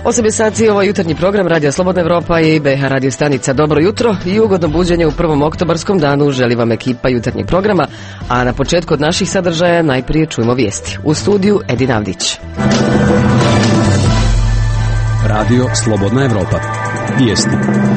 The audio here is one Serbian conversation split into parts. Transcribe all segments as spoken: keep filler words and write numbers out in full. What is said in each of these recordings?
osam je sati, ovo jutarnji program Radija Slobodna Evropa i B H radio stanica. Dobro jutro i ugodno buđenje u prvom oktobarskom danu želi vam ekipa jutarnjeg programa, a na početku od naših sadržaja najprije čujemo vijesti. U studiju Edin Avdić. Radio Slobodna Evropa. Vijesti.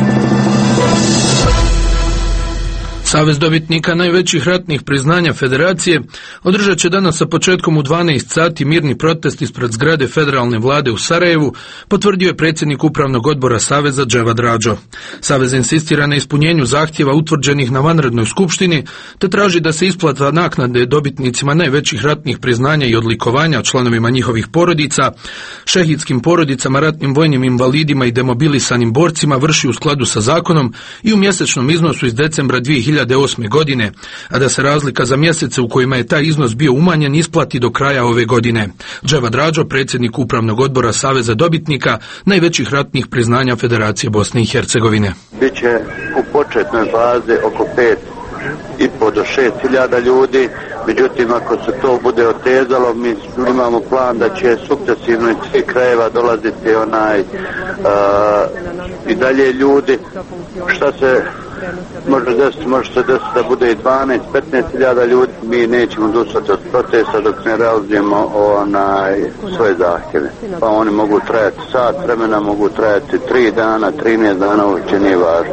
Savez dobitnika najvećih ratnih priznanja Federacije održat će danas sa početkom u dvanaest sati mirni protest ispred zgrade federalne vlade u Sarajevu, potvrdio je predsjednik upravnog odbora Saveza Dževad Rađo. Savez insistira na ispunjenju zahtjeva utvrđenih na vanrednoj skupštini, te traži da se isplata naknade dobitnicima najvećih ratnih priznanja i odlikovanja, članovima njihovih porodica, šehidskim porodicama, ratnim vojnim invalidima i demobilisanim borcima vrši u skladu sa zakonom i u mjesečnom iznosu iz decembra dvije hiljade osme. godine, a da se razlika za mjesece u kojima je taj iznos bio umanjen isplati do kraja ove godine. Dževad Rađo, predsjednik upravnog odbora Saveza dobitnika najvećih ratnih priznanja Federacije Bosne i Hercegovine. Biće u početnoj fazi oko pet i po do šest hiljada ljudi, međutim ako se to bude otezalo, mi imamo plan da će sukcesivno iz svih krajeva dolaziti onaj uh, i dalje ljudi. Šta se može desiti, može se desiti da bude i dvanaest do petnaest hiljada ljudi. Mi nećemo odustati od protesta dok ne realizujemo onaj svoje zahtjeve. Pa oni mogu trajati sat vremena, mogu trajati tri dana, trinaest dana, uopće nije važno.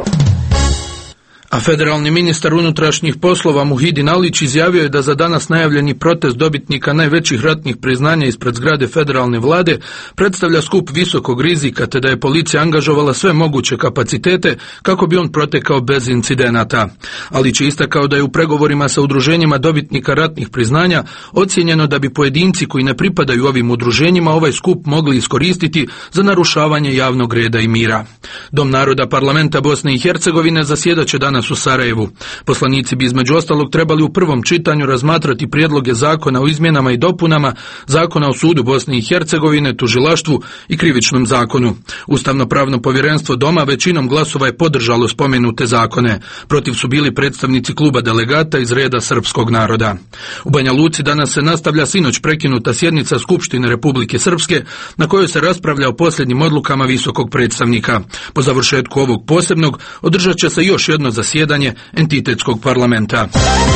A federalni ministar unutrašnjih poslova Muhidin Alić izjavio je da za danas najavljeni protest dobitnika najvećih ratnih priznanja ispred zgrade federalne vlade predstavlja skup visokog rizika, te da je policija angažovala sve moguće kapacitete kako bi on protekao bez incidenata. Alić je istakao da je u pregovorima sa udruženjima dobitnika ratnih priznanja ocijenjeno da bi pojedinci koji ne pripadaju ovim udruženjima ovaj skup mogli iskoristiti za narušavanje javnog reda i mira. Dom naroda parlamenta Bosne i Hercegovine zasjedat će danas u Sarajevu. Poslanici bi između ostalog trebali u prvom čitanju razmatrati prijedloge zakona o izmjenama i dopunama Zakona o sudu Bosne i Hercegovine, tužilaštvu i krivičnom zakonu. Ustavno-pravno povjerenstvo Doma većinom glasova je podržalo spomenute zakone. Protiv su bili predstavnici kluba delegata iz reda srpskog naroda. U Banja Luci danas se nastavlja sinoć prekinuta sjednica Skupštine Republike Srpske na kojoj se raspravlja o posljednjim odlukama visokog predstavnika. Po završetku ovog posebnog održat će se još jedno zasjedanje entitetskog parlamenta.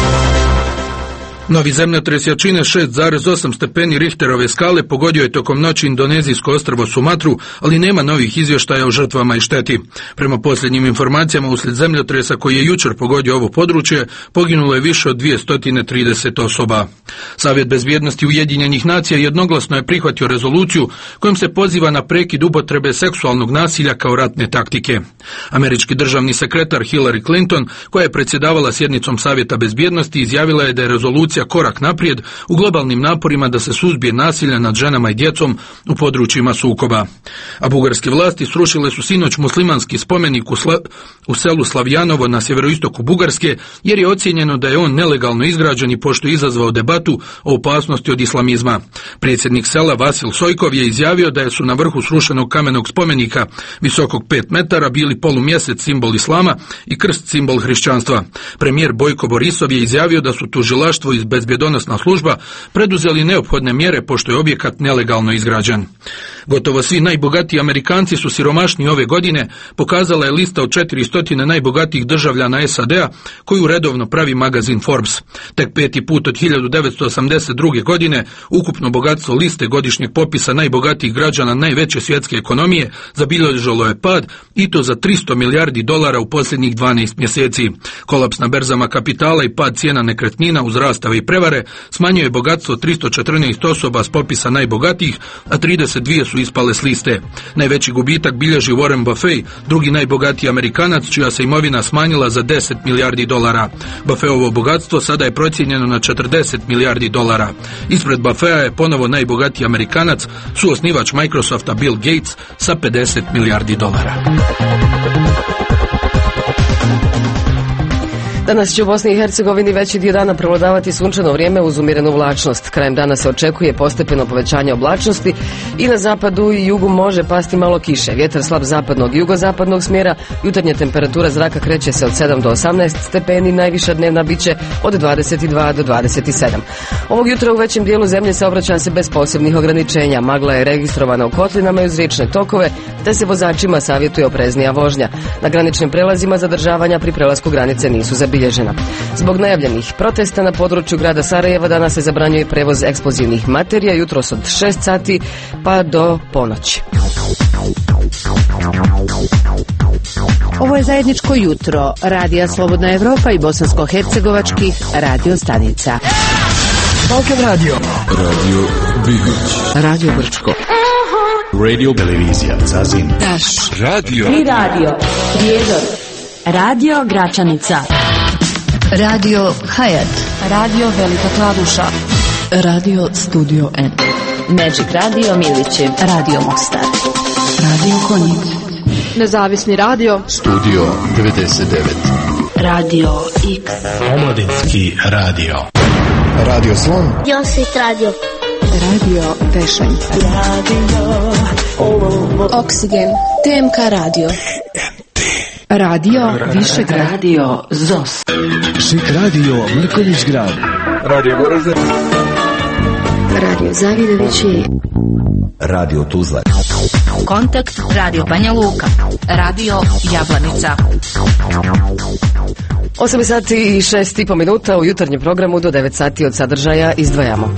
Novi zemljotres jačine šest zarez osam stepeni Richterove skale pogodio je tokom noći indonezijsko ostrvo Sumatru, ali nema novih izvještaja o žrtvama i šteti. Prema posljednjim informacijama, uslijed zemljotresa koji je jučer pogodio ovo područje, poginulo je više od dvjesto trideset osoba. Savjet bezbjednosti Ujedinjenih nacija jednoglasno je prihvatio rezoluciju kojom se poziva na prekid upotrebe seksualnog nasilja kao ratne taktike. Američki državni sekretar Hillary Clinton, koja je predsjedavala sjednicom Savjeta bezbjednosti, izjavila je da je rezolucija korak naprijed u globalnim naporima da se suzbije nasilje nad ženama i djecom u područjima sukoba. A bugarske vlasti srušile su sinoć muslimanski spomenik u, Sla, u selu Slavjanovo na sjeveroistoku Bugarske, jer je ocijenjeno da je on nelegalno izgrađen i pošto je izazvao debatu o opasnosti od islamizma. Predsjednik sela Vasil Sojkov je izjavio da su na vrhu srušenog kamenog spomenika visokog pet metara bili polumjesec, simbol islama, i krst, simbol hrišćanstva. Premijer Bojko Borisov je izjavio da su tužilaštvo i bezbjedonosna služba preduzeli neophodne mjere pošto je objekat nelegalno izgrađen. Gotovo svi najbogatiji Amerikanci su siromašni ove godine, pokazala je lista od četiristo najbogatijih državljana S A D-a koju redovno pravi magazin Forbes. Tek peti put od hiljadu devetsto osamdeset druge. godine ukupno bogatstvo liste godišnjeg popisa najbogatijih građana najveće svjetske ekonomije zabilježilo je pad, i to za tristo milijardi dolara u posljednjih dvanaest mjeseci. Kolaps na berzama kapitala i pad cijena nekretnina uz rastave i prevare smanjuje bogatstvo tristo četrnaest osoba s popisa najbogatijih, a trideset dvije su ispale s liste. Najveći gubitak bilježi Warren Buffett, drugi najbogatiji Amerikanac, čija se imovina smanjila za deset milijardi dolara. Buffettovo bogatstvo sada je procijenjeno na četrdeset milijardi dolara. Ispred Buffetta je ponovo najbogatiji Amerikanac, suosnivač Microsofta Bill Gates sa pedeset milijardi dolara. Danas će u Bosni i Hercegovini veći dio dana prevladavati sunčano vrijeme uz umjerenu oblačnost. Krajem dana se očekuje postepeno povećanje oblačnosti i na zapadu i jugu može pasti malo kiše. Vjetar slab zapadnog i jugozapadnog smjera, jutarnja temperatura zraka kreće se od sedam do osamnaest stepeni, najviša dnevna biće od dvadeset dva do dvadeset sedam. Ovog jutra u većem dijelu zemlje saobraća se bez posebnih ograničenja. Magla je registrovana u kotlinama i uz riječne tokove, te se vozačima savjetuje opreznija vožnja. Na graničnim prelazima zadržavanja pri prelasku granice nisu zabilježena. Zbog najavljenih protesta na području grada Sarajeva danas se zabranjuje prevoz eksplozivnih materija jutros od šest sati pa do ponoći. Ovo je zajedničko jutro Radija Slobodna Evropa i bosansko-hercegovačkih radio stanica. Balkan Radio. Radio Bihoć. Radio Brčko. Radio Televizija Zazin. Naš Radio. Tri radio. Prijedor. Radio Gračanica. Radio Hayat. Radio Velika Kladuša. Radio Studio N. Magic Radio Milići. Radio Mostar. Radio Konjic. Nezavisni radio. Studio devedeset devet. Radio X. Omladinski radio. Radio Slon. Josit radio. Radio Tešanj. Radio Oksigen. T M K radio. Radio Višegrad. Radio Zos. Šik radio Mrkonjić grad. Radio Goražde. Radio Zavidovići. Radio Tuzla. Kontakt Radio Banja Luka. Radio Jablanica. osam sati i šest i po minuta u jutarnjem programu do devet sati od sadržaja izdvajamo.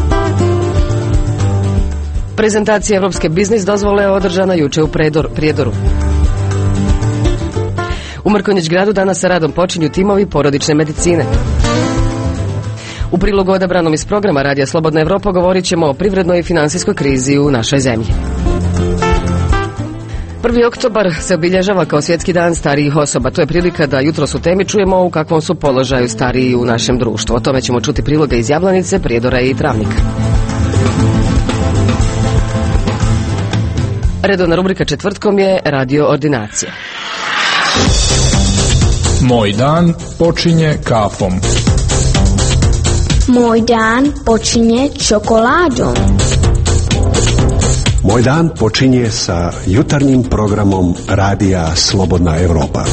Prezentacija Evropske biznis dozvole je održana juče u Predor, Prijedoru. U Mrkonjić gradu danas sa radom počinju timovi porodične medicine. U prilogu odabranom iz programa Radija Slobodna Evropa govorit ćemo o privrednoj i finansijskoj krizi u našoj zemlji. prvi oktobar se obilježava kao svjetski dan starijih osoba. To je prilika da jutros u temi čujemo u kakvom su položaju stariji u našem društvu. O tome ćemo čuti priloge iz Jablanice, Prijedora i Travnika. Redovna rubrika četvrtkom je Radio Ordinacija. Moj dan počinje kafom. Moj dan počinje čokoladom. Moj dan počinje sa jutarnjim programom Radija Slobodna Evropa.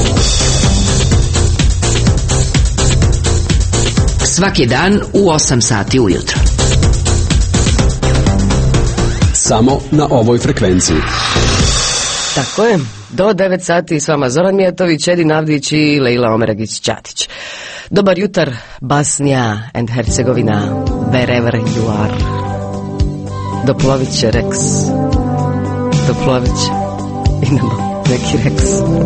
Svaki dan u osam sati ujutro. Samo na ovoj frekvenciji. Tako je, do devet sati s vama Zoran Mijatović, Edin Avdić i Lejla Omeragić-Ćatić. Dobar jutar, Bosnia and Hercegovina, wherever you are. Doplovit će Rex. Doplovit će. Idemo, neki Rex.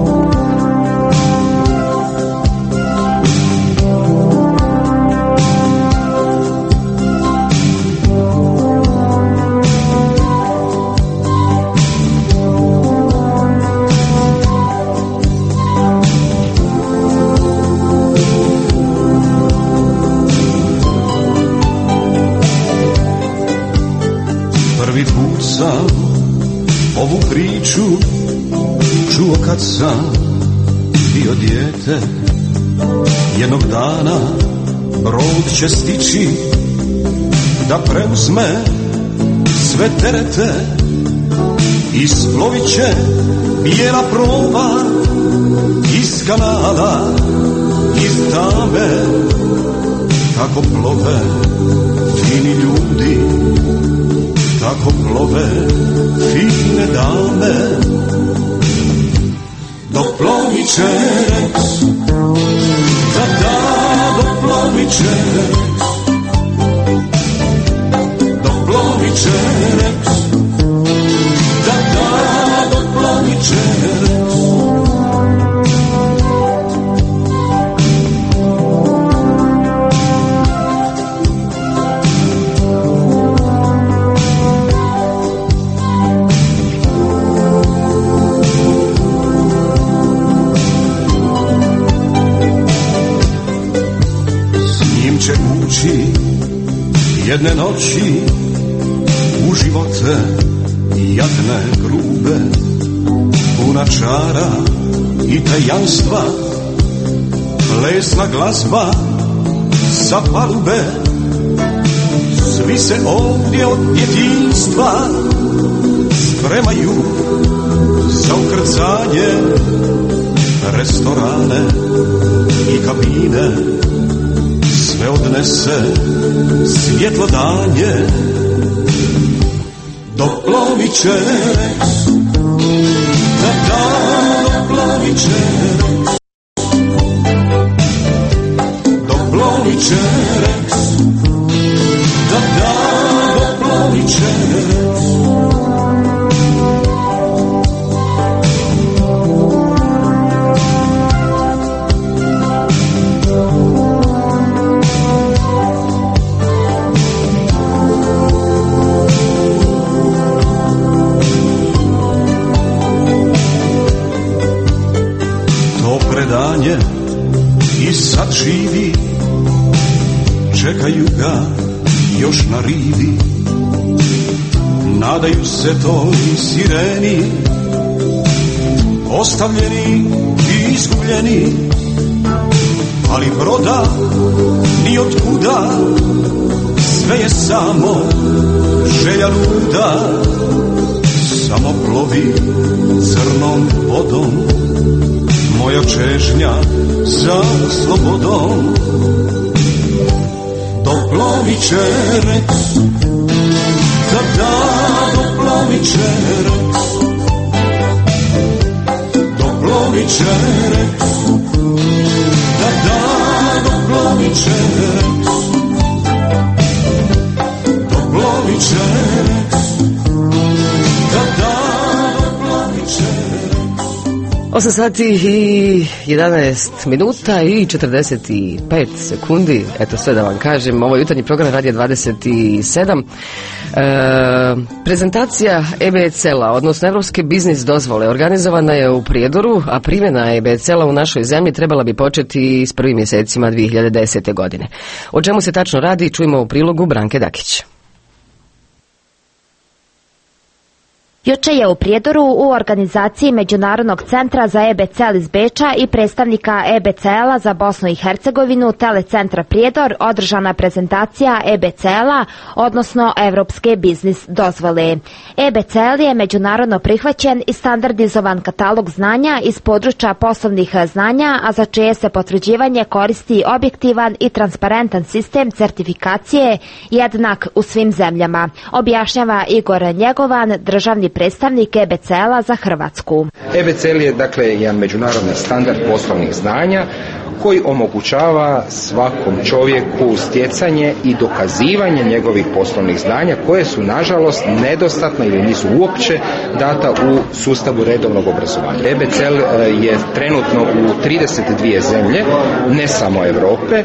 Ovu priču čuo kad sam bio dijete. Jednog dana brod će stići da preuzme sve terete. Isplovit će bijela proba iz kanala, iz tame. Kako plove fini ljudi, kako plove fine dame. Doplovit će Rex, da da, doplovit će Rex. Doplovit će Rex, da da, doplovit će Rex. Jedne noći u živote jadne, grube, puna čara i tajanstva, plesna glazba sa palube, svi se ovdje od djetinjstva spremaju za ukrcanje, restorane i kabine, sve odnese svjetlo danje. Doplovi će reks, da da, doplovi će reks, doplovi će reks, da da, doplovi će reks. Predanje i sad živi, čekaju ga još na rivi, nadaju se toj sireni, ostavljeni i izgubljeni, ali broda ni od kuda, sve je samo želja luda, samo plovi crnom vodom moja čežnja za slobodom. Doplovit će reks, da da, doplovit će reks, doplovit će reks, da da, doplovit će reks, doplovit će reks, da da, doplovit će reks. osam sati i jedanaest minuta i četrdeset pet sekundi, eto sve da vam kažem, ovo je jutarnji program Radija dvadeset sedam. E, prezentacija E B C L-a, odnosno Evropske biznis dozvole, organizovana je u Prijedoru, a primjena E B C L-a u našoj zemlji trebala bi početi s prvim mjesecima dvije hiljade desete. godine. O čemu se tačno radi, čujemo u prilogu Branke Dakić. Juče je u Prijedoru u organizaciji Međunarodnog centra za E B C L iz Beča i predstavnika E B C L-a za Bosnu i Hercegovinu Telecentra Prijedor održana prezentacija E B C L-a, odnosno Evropske biznis dozvole. E B C L je međunarodno prihvaćen i standardizovan katalog znanja iz područja poslovnih znanja, a za čije se potvrđivanje koristi objektivan i transparentan sistem certifikacije jednak u svim zemljama, objašnjava Igor Njegovan, državni predstavnik E B C L-a za Hrvatsku. E B C L je dakle jedan međunarodni standard poslovnih znanja koji omogućava svakom čovjeku stjecanje i dokazivanje njegovih poslovnih znanja koje su nažalost nedostatna ili nisu uopće data u sustavu redovnog obrazovanja. E B C L je trenutno u trideset dvije zemlje, ne samo Europe.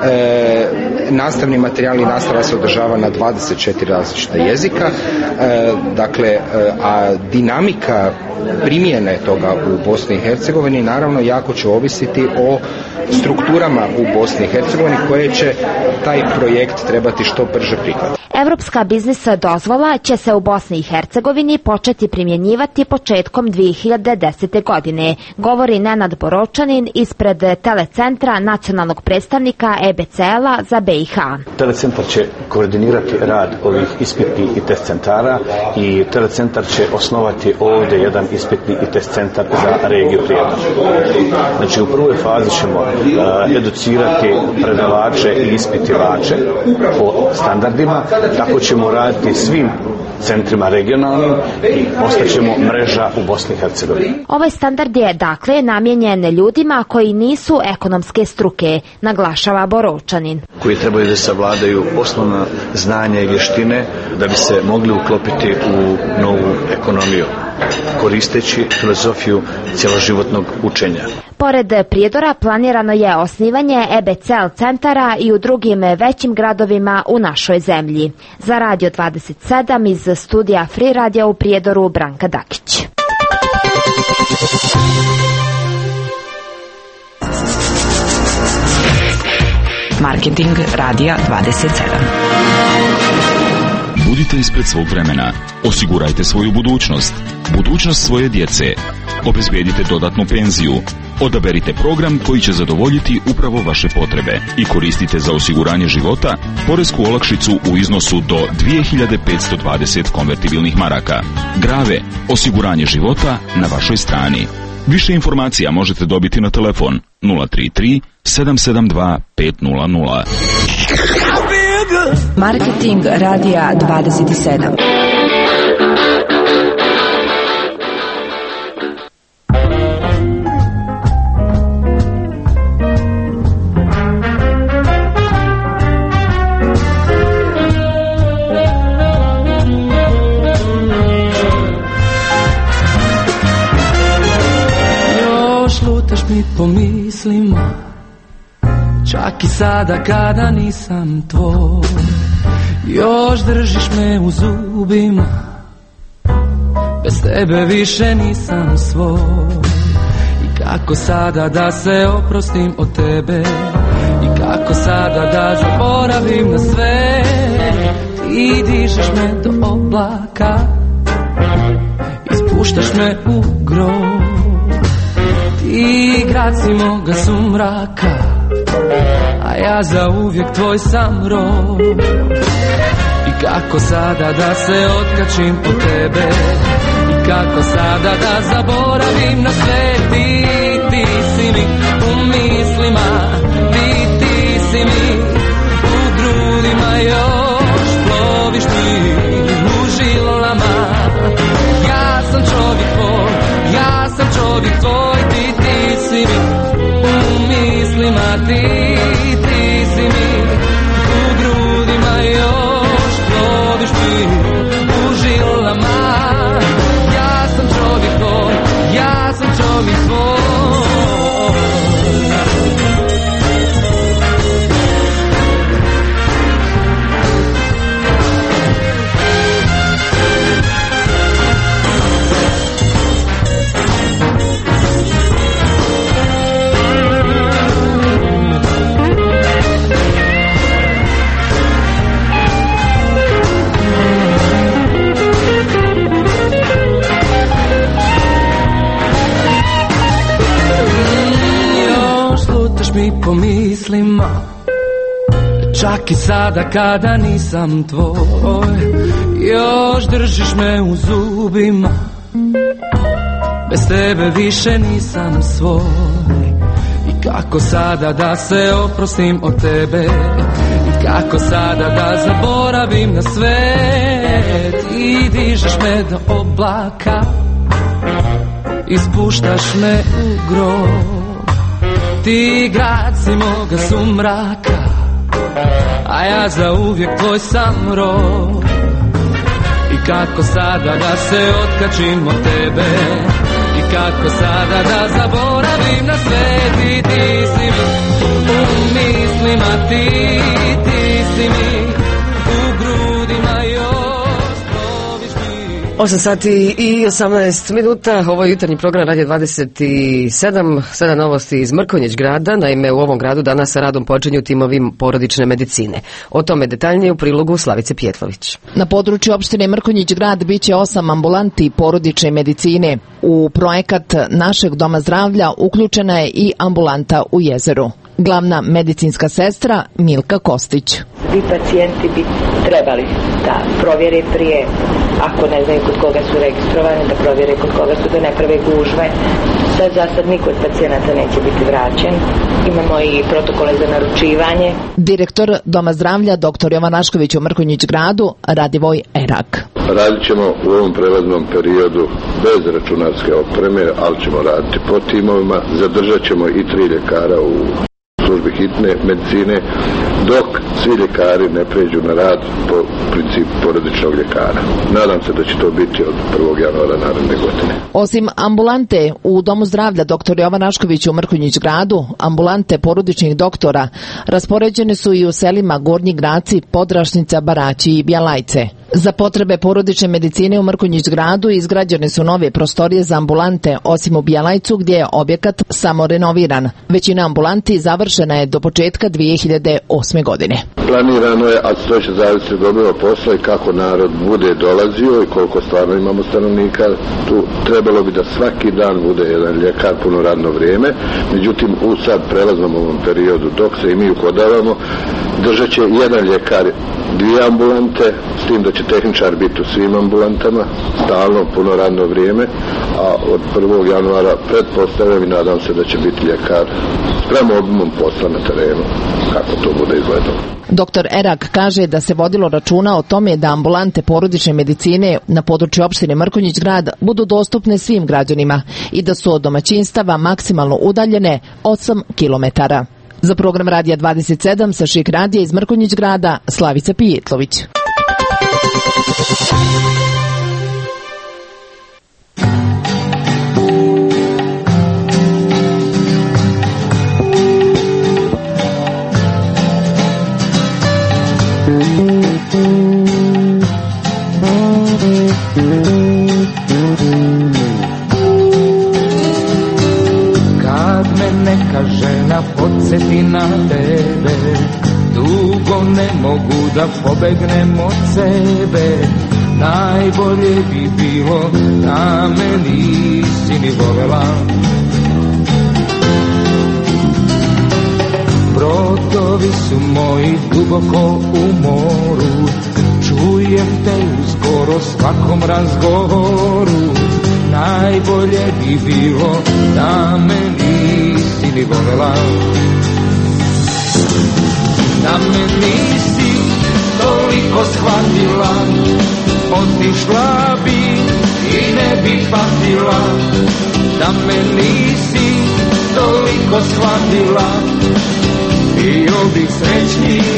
E, nastavni materijal i nastava se održava na dvadeset četiri različita jezika. E, dakle, a dinamika primjene toga u Bosni i Hercegovini naravno jako će ovisiti o strukturama u Bosni i Hercegovini koje će taj projekt trebati što brže prihvatiti. Evropska biznis dozvola će se u Bosni i Hercegovini početi primjenjivati početkom dvije hiljade desete. godine, govori Nenad Boročanin ispred Telecentra nacionalnog predstavnika E B C L-a za B i H. Telecentar će koordinirati rad ovih ispitnih i test centara i Telecentar će osnovati ovdje jedan ispitni i test centar za regiju Prijedor. Znači u prvoj fazi ćemo uh, educirati predavače i ispitivače po standardima, tako ćemo raditi svim centrima regionalnim i postaćemo mreža u Bosni i Hercegovini. Ovaj standard je dakle namijenjen ljudima koji nisu ekonomske struke, naglašava Boročanin. Koji trebaju da savladaju osnovna znanja i vještine da bi se mogli uklopiti u novu ekonomiju, koristeći filozofiju cjeloživotnog učenja. Pored Prijedora planirano je osnivanje E B C L centara i u drugim većim gradovima u našoj zemlji. Za Radio dvadeset sedam iz studija Free Radio u Prijedoru, Branka Dakić. Marketing Radija dvadeset sedam. Budite ispred svog vremena. Osigurajte svoju budućnost. Budućnost svoje djece. Obezbijedite dodatnu penziju. Odaberite program koji će zadovoljiti upravo vaše potrebe i koristite za osiguranje života poresku olakšicu u iznosu do dvije hiljade petsto dvadeset konvertibilnih maraka. Grave, osiguranje života na vašoj strani. Više informacija možete dobiti na telefon nula tri tri sedam sedam dva pet nula nula. Marketing radija dvadeset sedam. Mi po mislima, čak i sada kada nisam tvoj, još držiš me u zubima, bez tebe više nisam svoj. I kako sada da se oprostim od tebe, i kako sada da zaboravim na sve. Ti dižeš me do oblaka, ispuštaš me u grob. Ti grad si moga sumraka, a ja zauvijek tvoj sam rob. I kako sada da se otkačim od tebe, i kako sada da zaboravim na sve. Ti, ti si mi u mislima, ti, ti si mi u grudima, još ploviš ti u žilama. Ja sam čovjek tvoj, ja sam čovjek tvoj. Ti si mi u mislima, ti, ti si mi u grudima, još ploviš ti u žilama. Ja sam čovjek tvoj, ja sam čovjek tvoj. Mi po mislima, čak i sada kada nisam tvoj, još držiš me u zubima, bez tebe više nisam svoj. I kako sada da se oprostim od tebe, i kako sada da zaboravim na sve. Ti dižeš me do oblaka, ispuštaš me u grob. Ti grad si moga sumraka, a ja zauvijek tvoj sam rob. I kako sada da se otkačim od tebe, i kako sada da zaboravim na sve. Ti, ti si mi u mislima, ti, ti si mi u grudima, još ploviš ti. osam sati i osamnaest minuta, ovo je jutarnji program Radio dvadeset sedam, sada novosti iz Mrkonjić grada. Naime, u ovom gradu danas sa radom počinju timovi porodične medicine. O tome detaljnije u prilogu Slavice Pjetlović. Na području opštine Mrkonjić grad biće osam ambulanti porodične medicine. U projekat našeg doma zdravlja uključena je i ambulanta u Jezeru. Glavna medicinska sestra Milka Kostić. Svi pacijenti bi trebali da provjere prije, ako ne znaju kod koga su registrovani, da provjere kod koga su, da ne prave gužve. Sad za sad niko od pacijenata neće biti vraćen. Imamo i protokole za naručivanje. Direktor Doma zdravlja dr. Jovan Rašković u Mrkonjić gradu, Radivoj Erak. Radit ćemo u ovom prelaznom periodu bez računarske opreme, ali ćemo raditi po timovima. Zadržat ćemo i tri ljekara u službi hitne medicine, dok svi ljekari ne pređu na rad po principu porodičnog ljekara. Nadam se da će to biti od prvog januara naredne godine. Osim ambulante u Domu zdravlja dr. Jovan Rašković u Mrkonjić gradu, ambulante porodičnih doktora raspoređene su i u selima Gornji Graci, Podrašnica, Baraći i Bjalajce. Za potrebe porodične medicine u Mrkonjić gradu izgrađene su nove prostorije za ambulante, osim u Bjelajcu gdje je objekat samo renoviran. Većina ambulanti završena je do početka dvije hiljade osme. godine. Planirano je, a to će zavisiti od obima posla i kako narod bude dolazio i koliko stvarno imamo stanovnika, tu trebalo bi da svaki dan bude jedan ljekar puno radno vrijeme, međutim u sad prelaznom ovom periodu dok se i mi uhodavamo, držat će jedan ljekar dvije ambulante, s tim da će tehničar biti u svim ambulantama, stalno puno radno vrijeme, a od prvog januara pretpostavljam i nadam se da će biti ljekar spremno obimom posla na terenu, kako to bude izgledalo. Doktor Erak kaže da se vodilo računa o tome da ambulante porodične medicine na području opštine Mrkonjić grad budu dostupne svim građanima i da su od domaćinstava maksimalno udaljene osam kilometara. Za program Radija dvadeset sedam sa Šik radija iz Mrkonjić grada, Slavica Pijetlović. Kad me neka žena podsjeti na tebe, dugo ne mogu da pobegnem od sebe. Najbolje bi bilo da me nisi ni volela. Brodovi su moji duboko u moru, čujem te u skoro svakom razgovoru. Najbolje bi bilo da me nisi ni volela. Da me nisi toliko shvatila, otišla bi i ne bi patila. Da me nisi toliko shvatila, bio bih srećniji.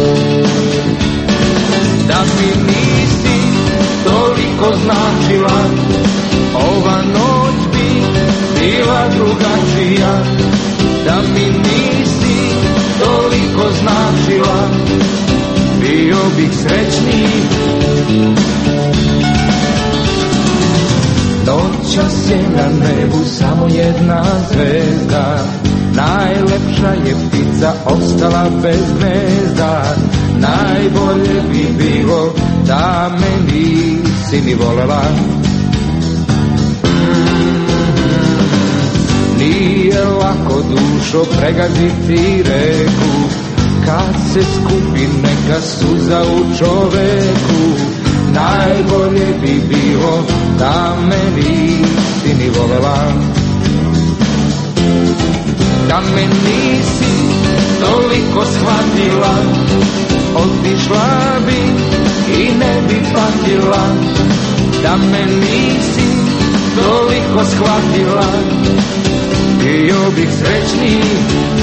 Da mi nisi toliko značila, ova noć bi bila drugačija. Da mi nisi toliko značila, bio bih srećniji. Noćas je na nebu samo jedna zvezda, najlepša je ptica ostala bez gnezda. Najbolje bi bilo da me nisi ni volela. Nije lako dušo pregaziti reku, kad se skupi neka suza u čoveku. Najbolje bi bilo da me nisi ni volela. Da me nisi toliko shvatila, otišla bi i ne bi patila. Da me nisi toliko shvatila, bio bih srećniji.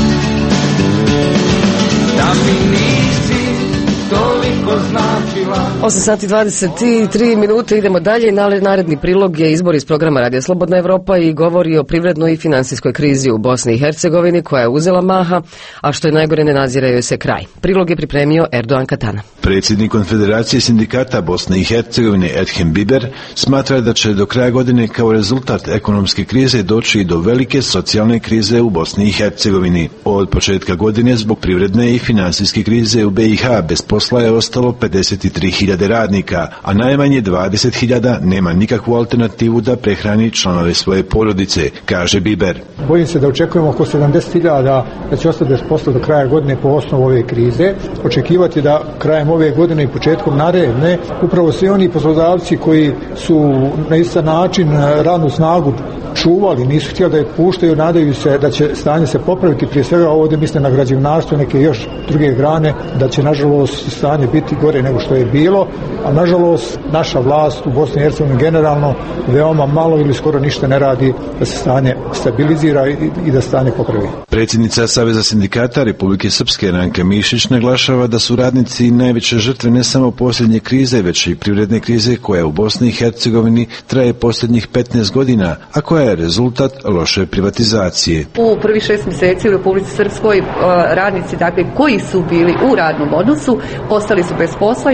Da mi nisi toliko značila. osam sati dvadeset tri minute, idemo dalje. Naredni prilog je izbor iz programa Radija Slobodna Evropa i govori o privrednoj i finansijskoj krizi u Bosni i Hercegovini koja je uzela maha, a što je najgore ne nazire joj se kraj. Prilog je pripremio Erdogan Katana. Predsjednik Konfederacije sindikata Bosne i Hercegovine Edhem Biber smatra da će do kraja godine kao rezultat ekonomske krize doći i do velike socijalne krize u Bosni i Hercegovini. Od početka godine zbog privredne i finansijske krize u B i H bez posla je ostalo pedeset tri hiljade radnika, a najmanje dvadeset hiljada nema nikakvu alternativu da prehrani članove svoje porodice, kaže Biber. Bojim se da očekujemo oko sedamdeset hiljada da će ostati bez posla do kraja godine po osnovu ove krize. Očekivati da krajem ove godine i početkom naredne upravo svi oni poslodavci koji su na isti način radnu snagu čuvali, nisu htjeli da je puštaju, nadaju se da će stanje se popraviti, prije svega ovdje misle na građevinarstvo, neke još druge grane, da će nažalost stanje biti gore nego što je bilo, a nažalost naša vlast u Bosni i Hercegovini generalno veoma malo ili skoro ništa ne radi da se stanje stabilizira i, i da stanje popravi. Predsjednica Saveza sindikata Republike Srpske Ranka Mišić naglašava da su radnici najveće žrtve ne samo posljednje krize, već i privredne krize koja u Bosni i Hercegovini traje posljednjih petnaest godina, a koja je rezultat loše privatizacije. U prvi šest mjeseci u Republici Srpskoj radnici dakle, koji su bili u radnom odnosu ostali su bez posla i to je cifra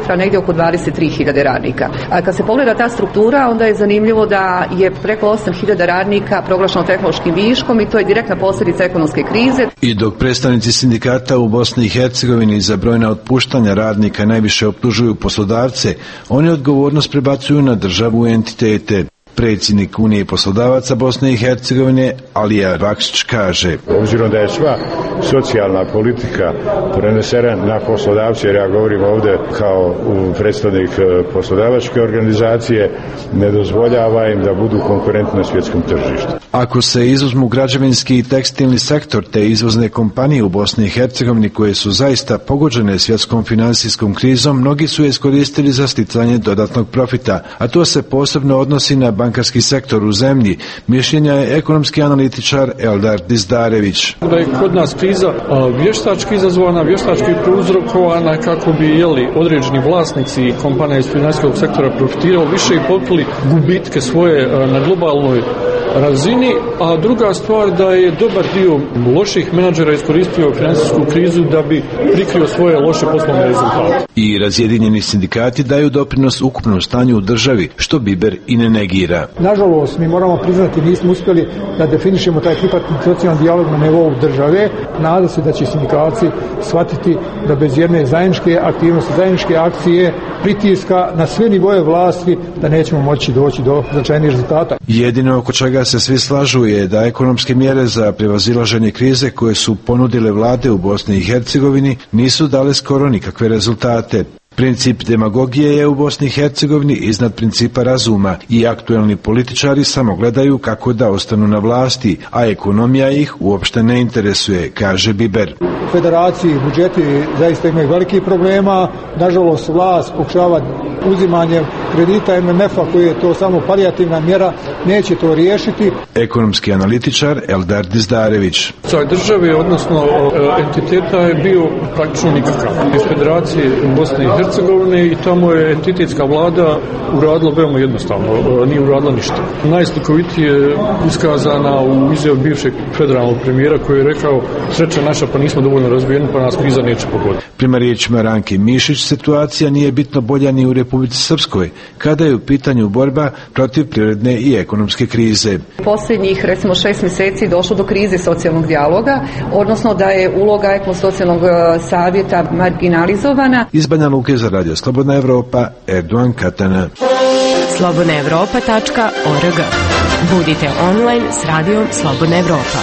Petra negdje oko dvadeset tri hiljade radnika. A kad se pogleda ta struktura, onda je zanimljivo da je preko osam hiljada radnika proglašeno tehnološkim viškom i to je direktna posljedica ekonomske krize. I dok predstavnici sindikata u Bosni i Hercegovini za brojna otpuštanja radnika najviše optužuju poslodavce, oni odgovornost prebacuju na državu i entitete. Predsjednik Unije poslodavaca Bosne i Hercegovine Alija Vakšić kaže: obzirom da je sva socijalna politika prenesena na poslodavce, jer ja govorim ovdje kao predstavnik poslodavačke organizacije, ne dozvoljava im da budu konkurentni na svjetskom tržištu. Ako se izuzmu građevinski i tekstilni sektor te izvozne kompanije u Bosni i Hercegovini koje su zaista pogođene svjetskom financijskom krizom, mnogi su je iskoristili za sticanje dodatnog profita, a to se posebno odnosi na bankarski sektor u zemlji. Mišljenja je ekonomski analitičar Eldar Dizdarević. Da je kod nas kriza vještački izazvana, vještački prouzrokovana kako bi jeli određeni vlasnici kompanija iz financijskog sektora profitirali više i pokrili gubitke svoje na globalnoj razini, a druga stvar da je dobar dio loših menadžera iskoristio financijsku krizu da bi prikrio svoje loše poslovne rezultate. I razjedinjeni sindikati daju doprinos ukupnom stanju u državi, što Biber i ne negira. Nažalost, mi moramo priznati, nismo uspjeli da definišemo taj tripartitni socijalni dijalog na nivou države. Nada se da će sindikalci shvatiti da bez jedne zajedničke aktivnosti, zajedničke akcije, pritiska na sve nivoje vlasti, da nećemo moći doći do značajnih rezultata. Jedino oko čega se svi slažu je da ekonomske mjere za prevazilaženje krize koje su ponudile vlade u Bosni i Hercegovini nisu dale skoro nikakve rezultate. Princip demagogije je u Bosni i Hercegovini iznad principa razuma i aktuelni političari samo gledaju kako da ostanu na vlasti, a ekonomija ih uopšte ne interesuje, kaže Biber. U federaciji budžeti zaista imaju velikih problema, nažalost vlast pokušava uzimanjem kredita M M F-a koji je to samo palijativna mjera, neće to riješiti. Ekonomski analitičar Eldar Dizdarević. Caj države, odnosno entiteta je bio praktično nikakav. Iz federacije Bosne i Hercegovine i tamo je entitetska vlada uradila veoma jednostavno, nije uradila ništa. Najslikovitije iskazana u izjavi bivšeg federalnog premijera koji je rekao: sreća naša, pa nismo dovoljno razvijeni, pa nas kriza neće pogoditi. Prema riječima Ranke Mišić, situacija nije bitno bolja ni u Republici Srpskoj, kada je u pitanju borba protiv prirodne i ekonomske krize. Posljednjih, recimo, šest mjeseci došlo do krize socijalnog dijaloga, odnosno da je uloga ekonomsko-socijalnog savjeta marginalizovana. Iz Banja Luke za Radio Slobodna Evropa, Erdogan Katana. slobodna evropa tačka org. Budite online s radijom Slobodna Evropa.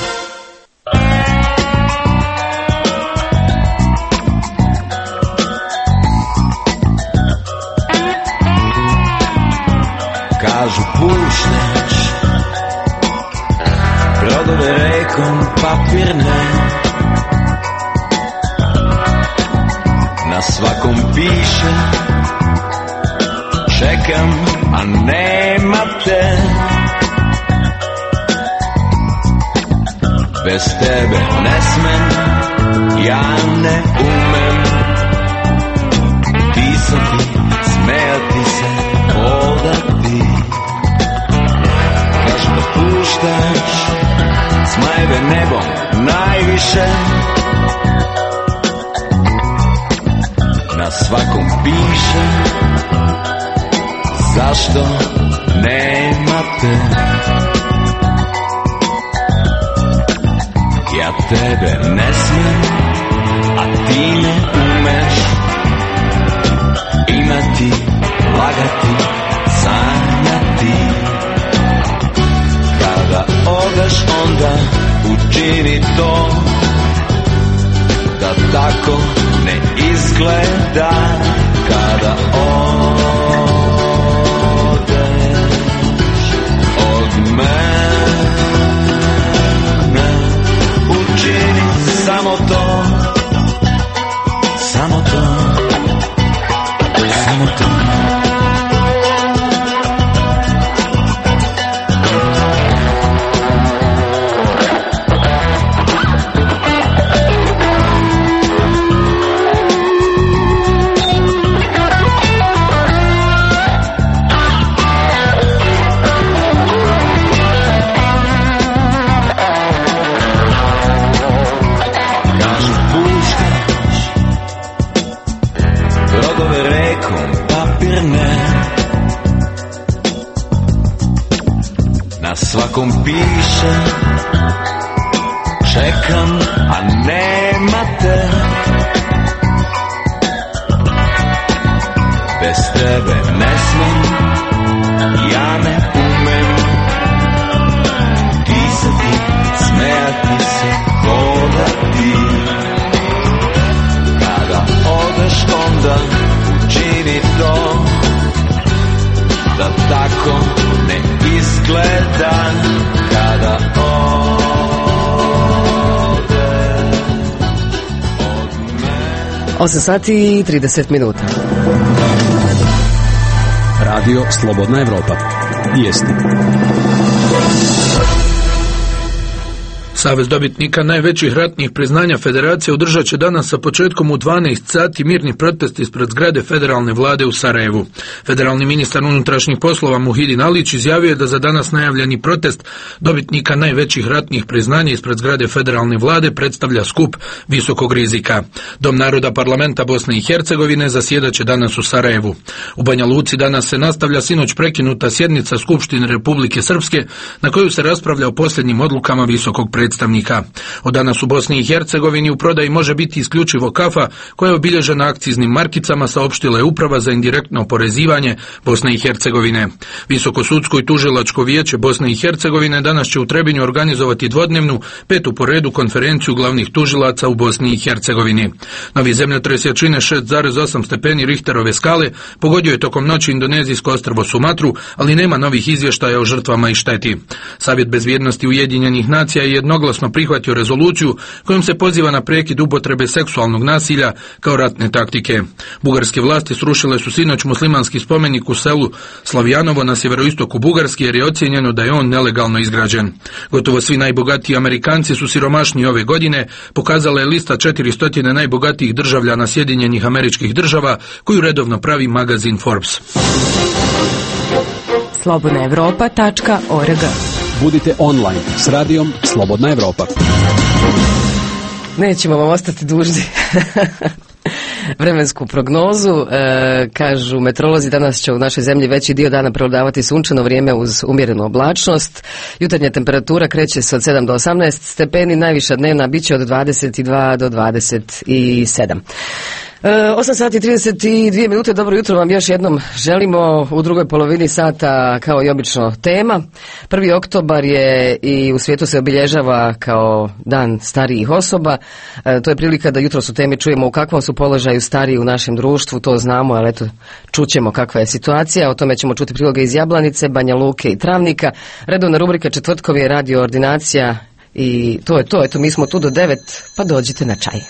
Kažu pušneš brodove rekom papirne, na svakom piše čekam, a nema te. Bez tebe ne smem, ja ne umem pisati, smejati se, hodati. Kažu da puštaš smajeve nebom najviše, na svakom piše zašto nema te. Ja tebe ne smem, a ti ne umeš imati, lagati, sanjati. Kada odeš onda učini to da tako ne izgleda. Kada odeš od mene, učini samo to, samo to, samo to. svakom piše, čekam, a nema te. Bez tebe ne smijem, ja ne umem disati, smejati se, hodati. Kada odeš onda učini to, da tako ne izgleda. Kada odeš od mene. osam sati i trideset minuta. Radio Slobodna Evropa. Vijesti. Savez dobitnika najvećih ratnih priznanja Federacije održat će danas sa početkom u dvanaest sati mirni protest ispred zgrade federalne vlade u Sarajevu. Federalni ministar unutrašnjih poslova Muhidin Alić izjavio je da za danas najavljeni protest dobitnika najvećih ratnih priznanja ispred zgrade federalne vlade predstavlja skup visokog rizika. Dom naroda parlamenta Bosne i Hercegovine zasjedat će danas u Sarajevu. U Banja Luci danas se nastavlja sinoć prekinuta sjednica Skupštine Republike Srpske na koju se raspravlja o posljednjim odlukama visokog predstavnika. Od danas u Bosni i Hercegovini u prodaji može biti isključivo kafa koja je obilježena akciznim markicama, saopštila je Uprava za indirektno oporezivanje Bosne i Hercegovine. Visoko sudsko i tužilačko vijeće Bosne i Hercegovine danas će u Trebinju organizovati dvodnevnu, petu po redu konferenciju glavnih tužilaca u Bosni i Hercegovini. Novi zemljotres jačine šest zarez osam stepeni Richterove skale pogodio je tokom noći indonezijsko ostrvo Sumatru, ali nema novih izvještaja o žrtvama i šteti. Savjet bezbjednosti Ujedinjenih nacija je jednoglasno prihvatio rezoluciju kojom se poziva na prekid upotrebe seksualnog nasilja kao ratne taktike. Bugarske vlasti srušile su sinoć muslimanski spomenik u selu Slavjanovo na sjeveroistoku Bugarske jer je ocijenjeno da je on nelegalno izgrađen. Gotovo svi najbogatiji Amerikanci su siromašni ove godine, pokazala je lista četiristo najbogatijih državljana Sjedinjenih Američkih Država koju redovno pravi magazin Forbes. slobodna evropa tačka org. Budite online s radijom Slobodna Evropa. Nećemo vam ostati dužni. Vremensku prognozu, e, kažu meteorolozi, danas će u našoj zemlji veći dio dana prevladavati sunčano vrijeme uz umjerenu oblačnost. Jutarnja temperatura kreće se od sedam do osamnaest stepeni, najviša dnevna bit će od dvadeset dva do dvadeset sedam. osam sati i trideset dvije minute, dobro jutro vam još jednom želimo. U drugoj polovini sata kao i obično tema. prvi oktobar je i u svijetu se obilježava kao dan starijih osoba. E, to je prilika da jutros u temi čujemo u kakvom su položaju stariji u našem društvu, to znamo, ali eto čućemo kakva je situacija. O tome ćemo čuti priloge iz Jablanice, Banja Luke i Travnika. Redovna rubrika četvrtkom je radio ordinacija i to je to. Eto, mi smo tu do devet, pa dođite na čaj.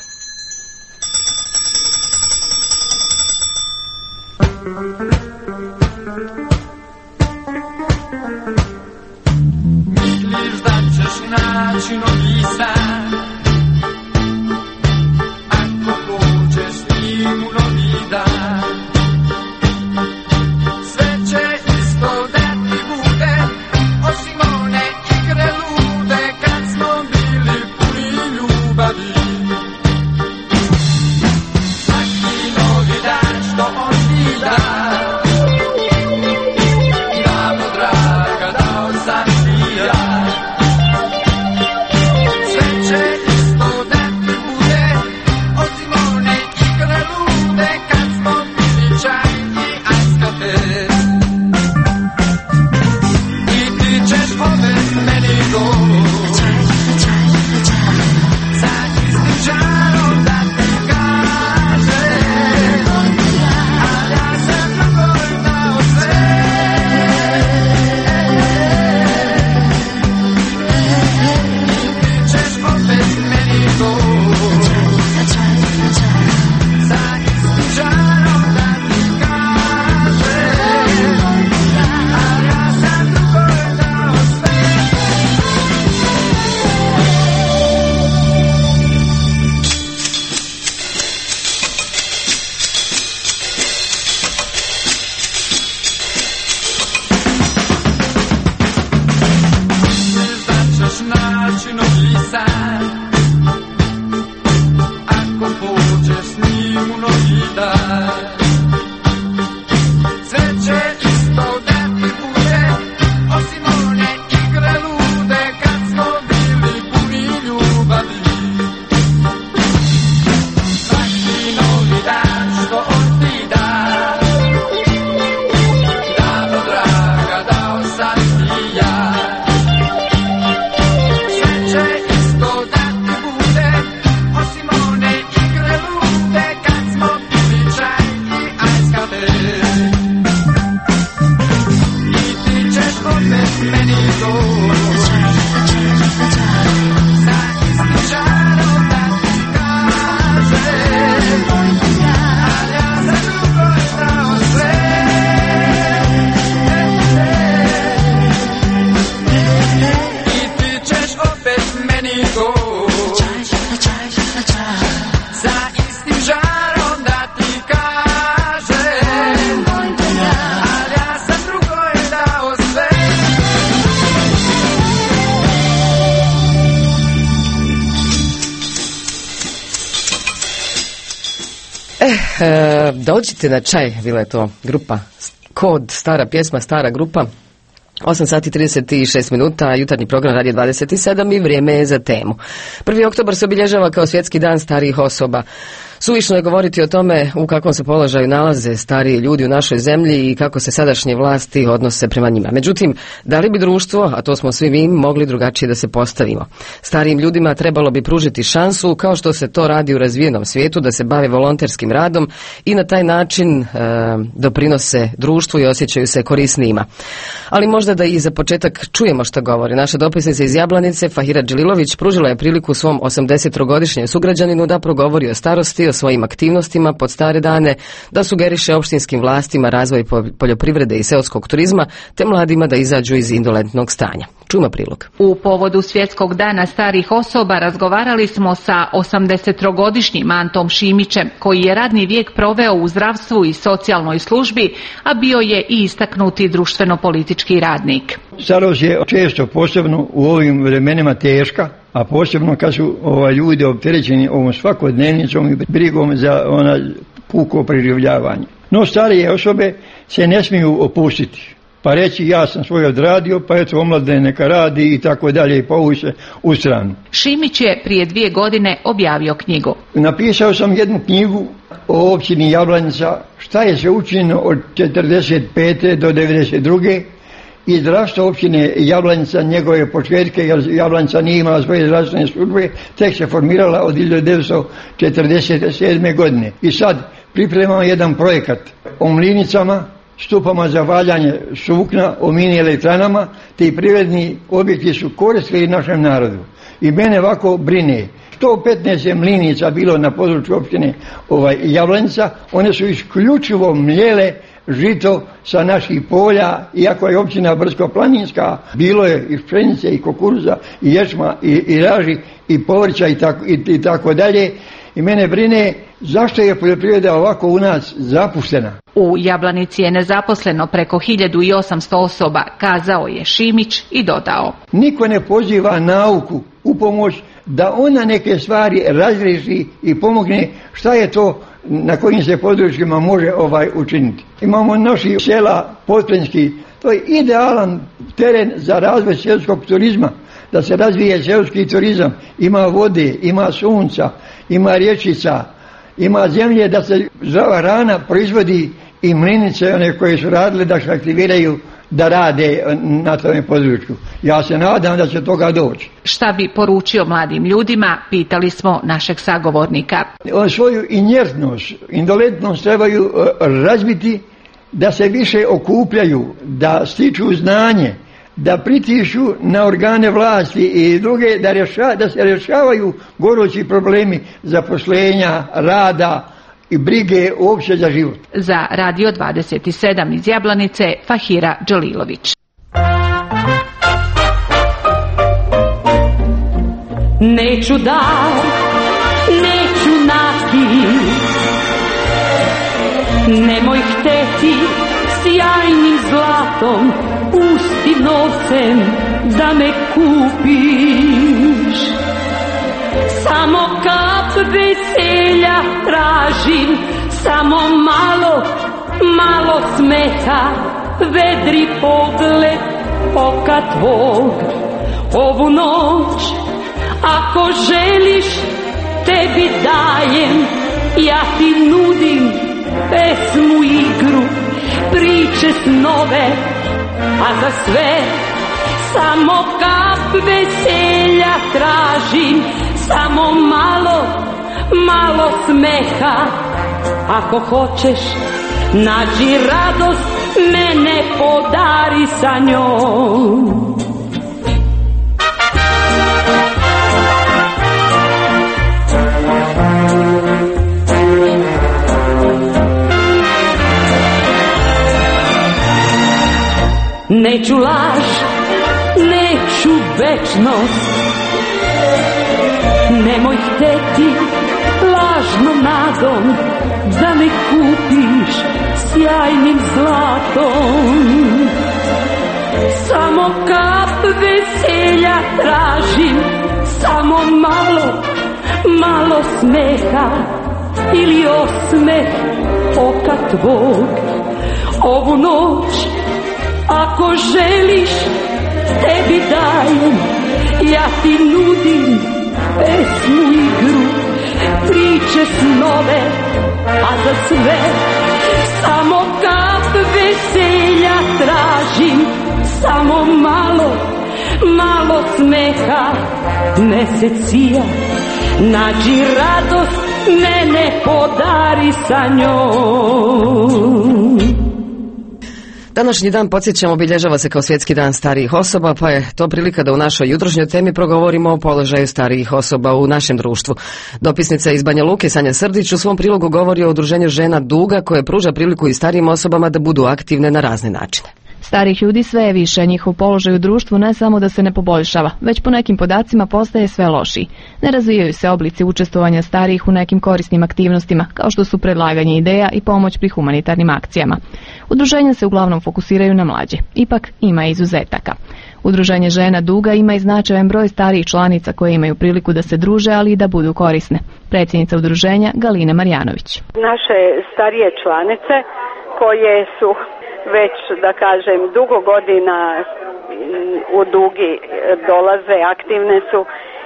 Misliš da ćeš naći novi san, ako pođeš s njim u novi dan. Sve će isto da ti bude, osim one igre lude kad smo bili puni ljubavi. e, dođite na čaj, bila je to grupa Kod, stara pjesma, stara grupa. osam sati trideset šest minuta, jutarnji program Radio dvadeset sedam i vrijeme je za temu. prvi oktobar se obilježava kao svjetski dan starijih osoba. Suvišno je govoriti o tome u kakvom se položaju nalaze stariji ljudi u našoj zemlji i kako se sadašnje vlasti odnose prema njima. Međutim, da li bi društvo, a to smo svi mi, mogli drugačije da se postavimo? Starijim ljudima trebalo bi pružiti šansu, kao što se to radi u razvijenom svijetu, da se bave volonterskim radom i na taj način e, doprinose društvu i osjećaju se korisnijima. Ali možda da i za početak čujemo što govori. Naša dopisnica iz Jablanice, Fahira Dželilović, pružila je priliku svom osamdesettrogodišnjem sugrađaninu da progovori o starosti, o svojim aktivnostima pod stare dane, da sugeriše opštinskim vlastima razvoj poljoprivrede i seoskog turizma, te mladima da izađu iz indolentnog stanja. Čujmo prilog. U povodu Svjetskog dana starih osoba razgovarali smo sa osamdesettrogodišnjim Antom Šimićem, koji je radni vijek proveo u zdravstvu i socijalnoj službi, a bio je i istaknuti društveno-politički radnik. Starost je često, posebno u ovim vremenima, teška, a posebno kad su ovaj, ljudi opterećeni ovom svakodnevnicom i brigom za ona puko preživljavanje. No starije osobe se ne smiju opustiti, pa reći ja sam svoj odradio, pa eto omladne neka radi i tako dalje i povući se u stranu. Šimić je prije dvije godine objavio knjigu. Napisao sam jednu knjigu o općini Jablanica, šta je se učinjeno od četrdeset pete do devedeset druge i zdravstvo općine Jablanica, njegove početke, jer Jablanica nije imala svoje zdravstvene službe, tek se formirala od hiljadu devetsto četrdeset sedme godine. I sad pripremamo jedan projekat o mlinicama, stupama za valjanje sukna, o mini elektranama, te i privredni objekti su koristili našem narodu. I mene ovako brine, sto petnaest je mlinica bilo na području općine ovaj, Jablanica, one su isključivo mljele žito sa naših polja, iako je općina brdsko-planinska, bilo je i pšenice i kukuruza i ječma i, i raži i povrća i tako, i, i tako dalje. I mene brine zašto je poljoprivreda ovako u nas zapuštena. U Jablanici je nezaposleno preko hiljadu osamsto osoba, kazao je Šimić i dodao. Niko ne poziva nauku u pomoć da ona neke stvari razriješi i pomogne šta je to na kojim se područjima može ovaj učiniti. Imamo naši sela Potpenski, to je idealan teren za razvoj seoskog turizma, da se razvije seoski turizam, ima vode, ima sunca, ima rječica, ima zemlje da se zdrava hrana proizvodi i mlinice one koje su radile da se aktiviraju da rade na tome području. Ja se nadam da će toga doći. Šta bi poručio mladim ljudima, pitali smo našeg sagovornika. Svoju inertnost, indolentnost trebaju razbiti, da se više okupljaju, da stiču znanje, da pritišu na organe vlasti i druge, da, rješa, da se rješavaju gorući problemi zaposlenja, rada i brige uopće za život. Za Radio dvadeset sedam iz Jablanice, Fahira Dželilović. Neću dar, neću nakit, nemoj hteti sjajnim zlatom, pusti novcem da me kupiš. Samo kap veselja tražim, samo malo, malo smeha, vedri pogled oka tvog. Ovu noć, ako želiš, tebi dajem, ja ti nudim pesmu, igru, priče, snove, a za sve samo kap veselja tražim, samo malo, malo smeha. Ako hoćeš, nađi radost, mene podari sa njom. Neću laž, neću večnost, nemoj hteti lažnom nadom da me kupiš sjajnim zlatom. Samo kap veselja tražim, samo malo, malo smeha. ili osmeh oka tvog. Ovu noć, ako želiš, tebi dajem, ja ti nudim pesmu, igru, priče, snove, a za sve samo kap veselja tražim, samo malo, malo smeha, mesecija, nađi radost, mene podari sa njom. Današnji dan, podsjećamo, obilježava se kao svjetski dan starijih osoba, pa je to prilika da u našoj jutrošnjoj temi progovorimo o položaju starijih osoba u našem društvu. Dopisnica iz Banja Luke, Sanja Srdić, u svom prilogu govori o udruženju žena Duga koje pruža priliku i starijim osobama da budu aktivne na razne načine. Starih ljudi sve je više, njihov položaj u društvu ne samo da se ne poboljšava, već po nekim podacima postaje sve lošiji. Ne razvijaju se oblici učestvovanja starijih u nekim korisnim aktivnostima, kao što su predlaganje ideja i pomoć pri humanitarnim akcijama. Udruženja se uglavnom fokusiraju na mlađe, ipak ima izuzetaka. Udruženje žena Duga ima i značajan broj starijih članica koje imaju priliku da se druže, ali i da budu korisne. Predsjednica udruženja Galina Marjanović. Naše starije članice koje su već, da kažem, dugo godina u Dugi dolaze, aktivne su,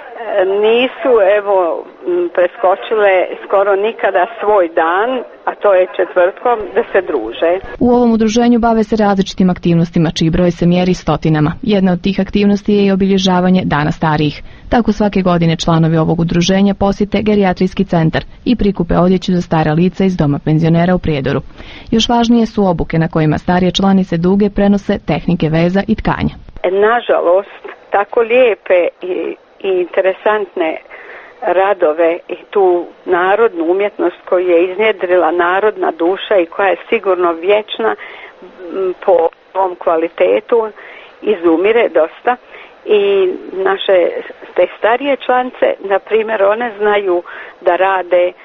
nisu, evo, preskočile skoro nikada svoj dan, a to je četvrtkom, da se druže. U ovom udruženju bave se različitim aktivnostima, čiji broj se mjeri stotinama. Jedna od tih aktivnosti je i obilježavanje Dana starijih. Tako svake godine članovi ovog udruženja posjete gerijatrijski centar i prikupe odjeću za stara lica iz doma penzionera u Prijedoru. Još važnije su obuke na kojima starije članice Duge prenose tehnike veza i tkanja. Nažalost, tako lijepe i, i interesantne radove i tu narodnu umjetnost koju je iznjedrila narodna duša i koja je sigurno vječna po ovom kvalitetu, izumire dosta. I naše te starije članice, na primjer, one znaju da rade e,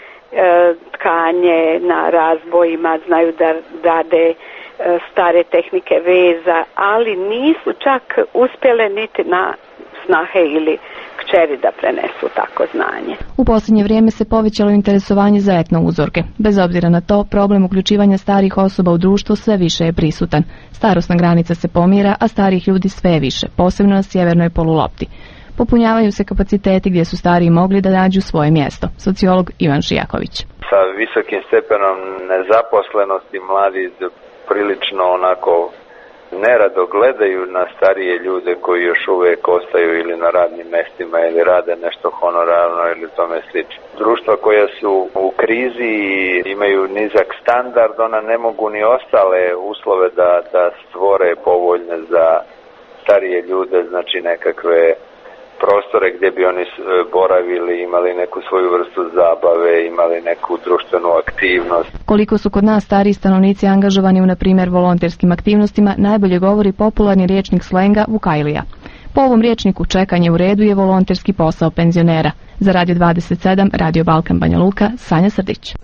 tkanje na razbojima, znaju da rade e, stare tehnike veza, ali nisu čak uspjele niti na snahe ili kćeri da prenesu tako znanje. U posljednje vrijeme se povećalo interesovanje za etno uzorke. Bez obzira na to, problem uključivanja starih osoba u društvo sve više je prisutan. Starosna granica se pomjera, a starih ljudi sve je više, posebno na sjevernoj polulopti. Popunjavaju se kapaciteti gdje su stariji mogli da nađu svoje mjesto. Sociolog Ivan Šijaković. Sa visokim stepenom nezaposlenosti mladi prilično onako nerado gledaju na starije ljude koji još uvijek ostaju ili na radnim mjestima ili rade nešto honorarno ili tome slično. Društva koja su u krizi i imaju nizak standard, ona ne mogu ni ostale uslove da, da stvore povoljne za starije ljude, znači nekakve prostore gdje bi oni boravili, imali neku svoju vrstu zabave, imali neku društvenu aktivnost. Koliko su kod nas stariji stanovnici angažovani u, na primjer, volonterskim aktivnostima, najbolje govori popularni rječnik slenga Vukajlija. Po ovom rječniku čekanje u redu je volonterski posao penzionera. Za Radio dvadeset sedam, Radio Balkan Banja Luka, Sanja Srdić.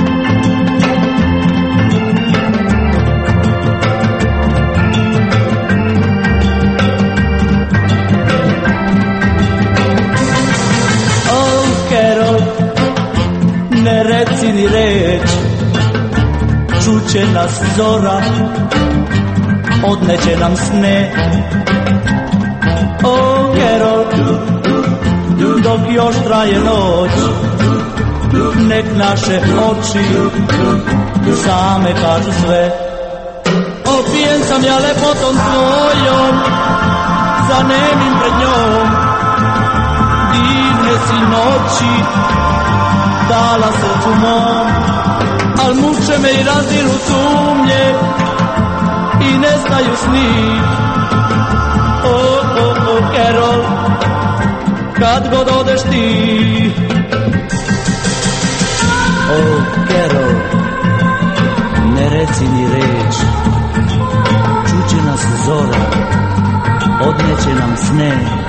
Ne reci ni reč, čuće nas zora, odneće nam sne. O Kerol, dok još traje noć, nek naše oči same kažu sve. Opijen sam ja lepotom tvojom, zanemim pred njom, divne si noći dala srcu mom, al muče me i raziru sumnje i nestaju sni. O, o, o, Kerol, kad god odeš ti. O, Kerol, ne reci ni reč, čuće nas zora, odneće nam sne.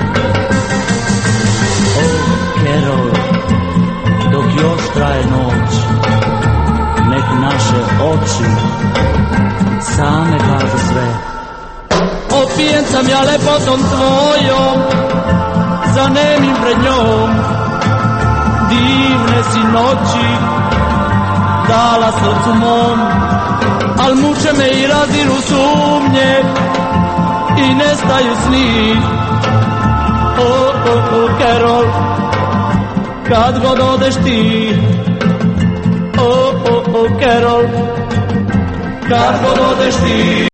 O, Kerol, dok još traje noć, nek naše oči same kažu sve. Opijen sam ja lepotom tvojom, zanemim pred njom, divne si noći dala srcu mom, al muče me i raziru sumnje i nestaju sni. O, o, o, Carol, kad god odeš ti. O, o, o, Carol, kad god odeš ti.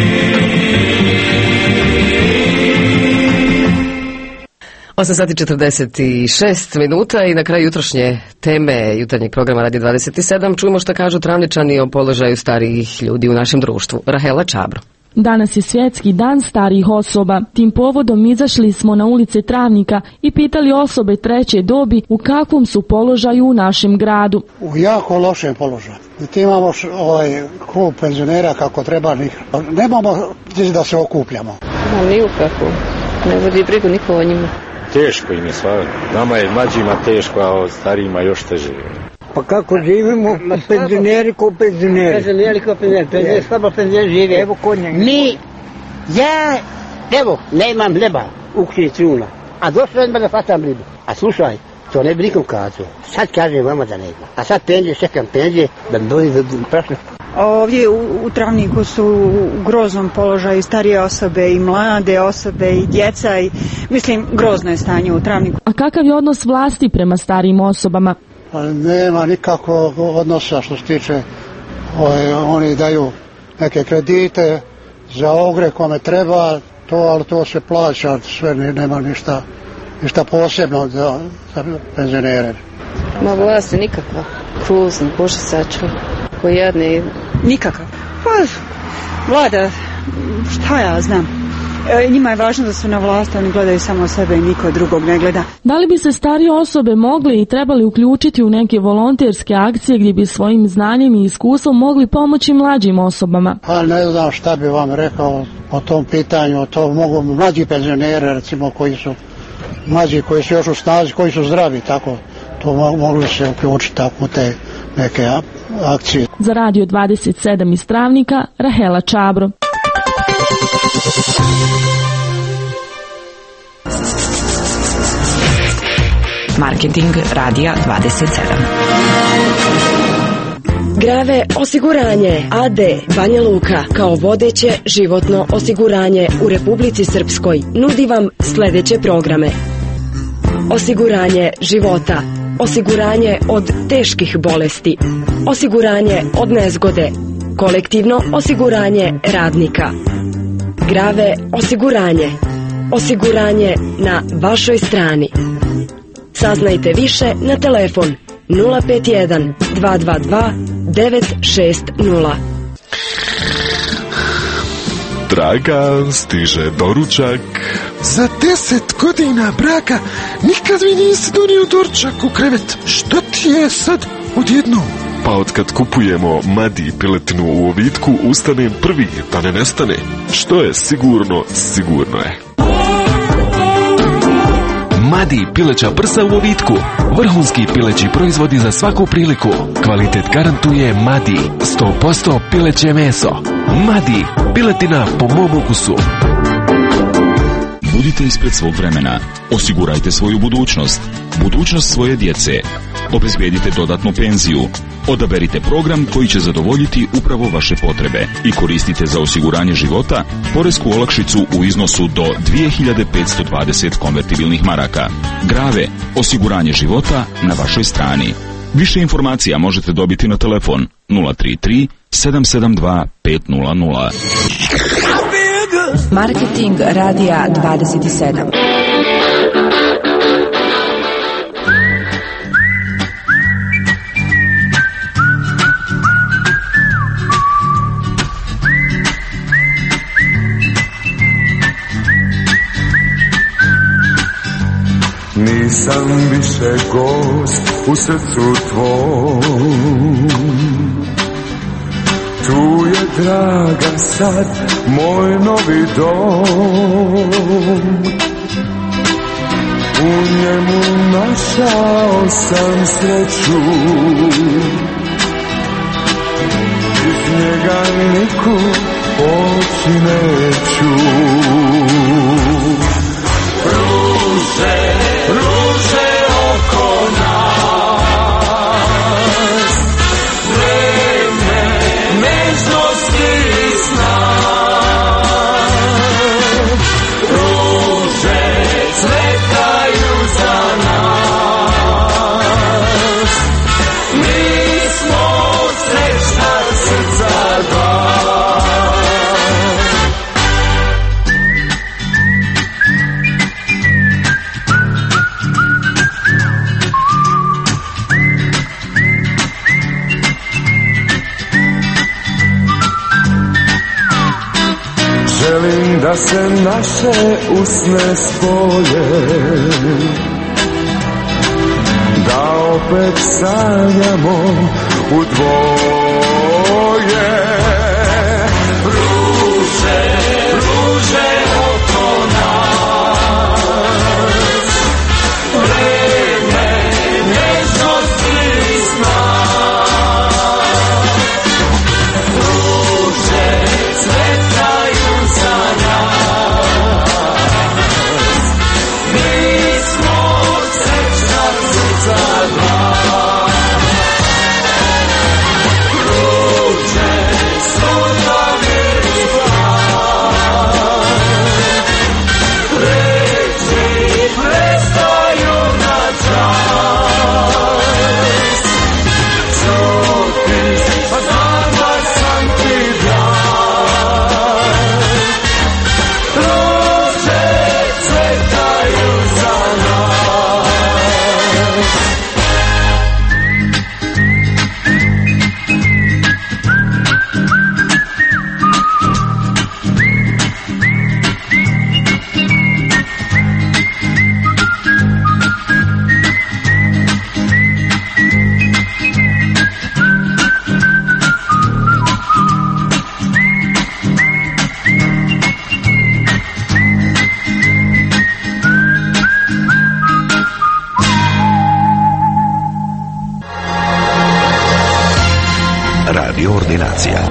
osam sati četrdeset šest minuta i na kraju jutrošnje teme jutarnjeg programa Radio dvadeset sedam čujemo što kažu Travničani o položaju starijih ljudi u našem društvu. Rahela Čabro. Danas je svjetski dan starijih osoba. Tim povodom izašli smo na ulice Travnika i pitali osobe treće dobi u kakvom su položaju u našem gradu. U jako lošem položaju. Ti imamo ovaj klub penzionera kako treba, nemamo gdje da se okupljamo. No, ni u kako. Ne vodi brigu niko o njima. Teško im je stvarno. Nama je mlađima teško, a starijima još teže. Pa kako živimo, penzioneri ko penzioneri. Penzioneri ko penzioneri, penzioneri, slabo penzioneri žive, evo kod njega. Mi, ja, evo, nemam hljeba u kući truna, a došlo ima da fatam ribu. A slušaj, to ne bi nikom kazao, sad kažem vama da nema. A sad penzije, čekam penzije, da mi dođe do prašne. Ovdje u, u Travniku su u groznom položaju starije osobe i mlade osobe i djeca i mislim grozno je stanje u Travniku. A kakav je odnos vlasti prema starijim osobama? Nema nikakvog odnosa što se tiče, oj, oni daju neke kredite za ogre kome treba, to, ali to se plaća, sve nema ništa, ništa posebno za, za penzionere. Ma vlasti nikakva, kruzno, bože sačuva. Koji jedni... Nikakav. Pa, vlada, šta ja znam. E, njima je važno da su na vlasti, oni gledaju samo sebe i niko drugog ne gleda. Da li bi se starije osobe mogli i trebali uključiti u neke volonterske akcije gdje bi svojim znanjem i iskustvom mogli pomoći mlađim osobama? Pa ne znam šta bi vam rekao o tom pitanju, to mogu mlađi penzioneri recimo koji su mlađi, koji su još u snazi, koji su zdravi, tako to mogli se uključiti tako u te neke akcije. Za Radio dvadeset sedam iz Travnika, Rahela Čabro. Marketing Radija dvadeset sedam. Grave osiguranje A D Banja Luka kao vodeće životno osiguranje u Republici Srpskoj nudi vam sljedeće programe. Osiguranje života, osiguranje od teških bolesti, osiguranje od nezgode, kolektivno osiguranje radnika. Grave osiguranje, osiguranje na vašoj strani. Saznajte više na telefon nula pet jedan dva dva dva devet šest nula. Dragan, stiže doručak. Za deset godina braka nikad mi nisi donio doručak u krevet. Što ti je sad odjednom? Pa otkad kupujemo Madi piletinu u Ovitku, ustanem prvi da ne nestane. Što je sigurno, sigurno je. Madi pileća prsa u Ovitku. Vrhunski pileći proizvodi za svaku priliku. Kvalitet garantuje Madi. sto posto pileće meso. Madi, piletina po mom ukusu. Budite ispred svog vremena. Osigurajte svoju budućnost. Budućnost svoje djece. Obezbedite dodatnu penziju. Odaberite program koji će zadovoljiti upravo vaše potrebe i koristite za osiguranje života poresku olakšicu u iznosu do dvije hiljade petsto dvadeset konvertibilnih maraka. Grave, osiguranje života na vašoj strani. Više informacija možete dobiti na telefon nula tri tri sedam sedam dva pet nula nula. Marketing Radija dvadeset sedam. Nisam više gost u srcu tvom, tu je draga sad moj novi dom. U njemu našao sam sreću, iz njega niku poći neću. Ruže, ruže oko nas, da se naše usne spoje, da opet sanjamo u dvoje. Ruže, ruže oko nas, vreme nežnosti i sna. Ruže cvetaju za nas, mi smo srećna za glas. Ruže su da veri glas, reči prestaju na čas. Čuti, pa znam da sam ti blag. Ruže cvetaju za nas. Radio Ordinacija.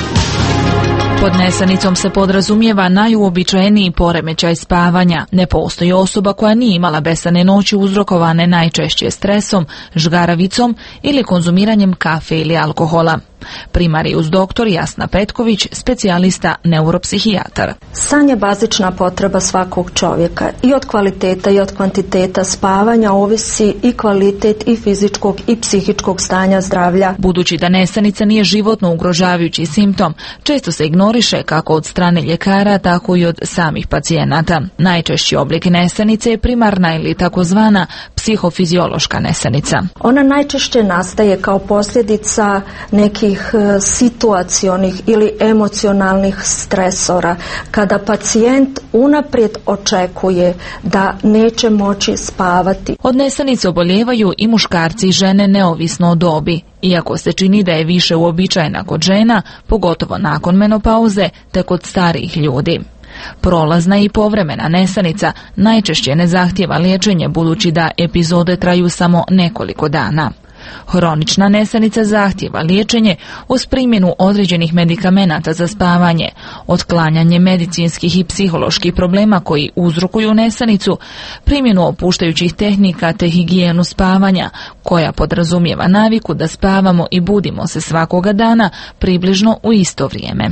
Pod nesanicom se podrazumijeva najuobičajeniji poremećaj spavanja. Ne postoji osoba koja nije imala besane noći uzrokovane najčešće stresom, žgaravicom ili konzumiranjem kafe ili alkohola. Primarijus doktor Jasna Petković, specijalista neuropsihijatar. San je bazična potreba svakog čovjeka. I od kvaliteta i od kvantiteta spavanja ovisi i kvalitet i fizičkog i psihičkog stanja zdravlja. Budući da nesanica nije životno ugrožavajući simptom, često se ignoriše kako od strane ljekara, tako i od samih pacijenata. Najčešći oblik nesanice je primarna ili takozvana psihofiziološka nesanica. Ona najčešće nastaje kao posljedica nekih situacionih ili emocionalnih stresora, kada pacijent unaprijed očekuje da neće moći spavati. Od nesanice oboljevaju i muškarci i žene neovisno o dobi. Iako se čini da je više uobičajena kod žena, pogotovo nakon menopauze, te kod starijih ljudi. Prolazna i povremena nesanica najčešće ne zahtijeva liječenje, budući da epizode traju samo nekoliko dana. Hronična nesanica zahtijeva liječenje uz primjenu određenih medikamenata za spavanje, otklanjanje medicinskih i psiholoških problema koji uzrokuju nesanicu, primjenu opuštajućih tehnika te higijenu spavanja, koja podrazumijeva naviku da spavamo i budimo se svakoga dana približno u isto vrijeme.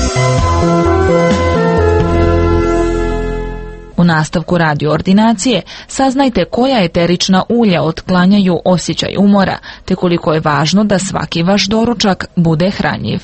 U nastavku radio ordinacije saznajte koja eterična ulja otklanjaju osjećaj umora, te koliko je važno da svaki vaš doručak bude hranjiv.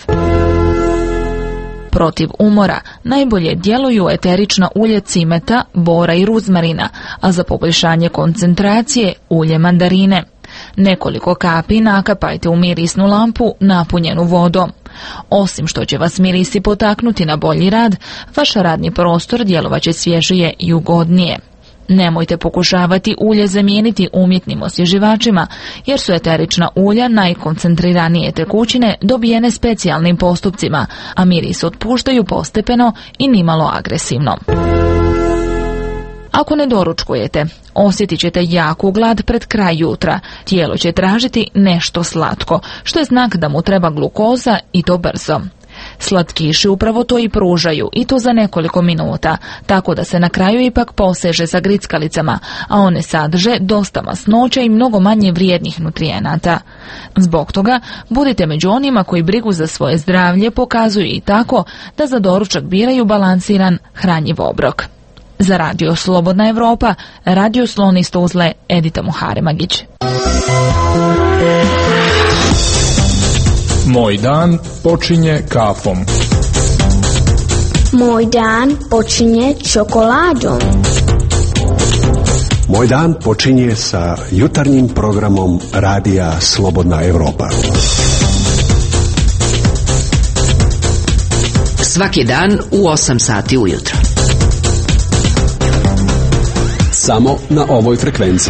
Protiv umora najbolje djeluju eterična ulje cimeta, bora i ruzmarina, a za poboljšanje koncentracije ulje mandarine. Nekoliko kapi nakapajte u mirisnu lampu napunjenu vodom. Osim što će vas mirisi potaknuti na bolji rad, vaš radni prostor djelovaće svježije i ugodnije. Nemojte pokušavati ulje zamijeniti umjetnim osvježivačima, jer su eterična ulja najkoncentriranije tekućine dobijene specijalnim postupcima, a miris otpuštaju postepeno i nimalo agresivno. Ako ne doručkujete, osjetit ćete jaku glad pred kraj jutra. Tijelo će tražiti nešto slatko, što je znak da mu treba glukoza i to brzo. Slatkiši upravo to i pružaju, i to za nekoliko minuta, tako da se na kraju ipak poseže za grickalicama, a one sadrže dosta masnoća i mnogo manje vrijednih nutrijenata. Zbog toga, budite među onima koji brigu za svoje zdravlje pokazuju i tako da za doručak biraju balansiran, hranjiv obrok. Za radio Slobodna Evropa, radio Slon iz Tuzle, Edita Muharemagić. Moj dan počinje kafom. Moj dan počinje čokoladom. Moj dan počinje sa jutarnjim programom radija Slobodna Evropa. Svaki dan u osam sati ujutro. Samo na ovoj frekvenciji.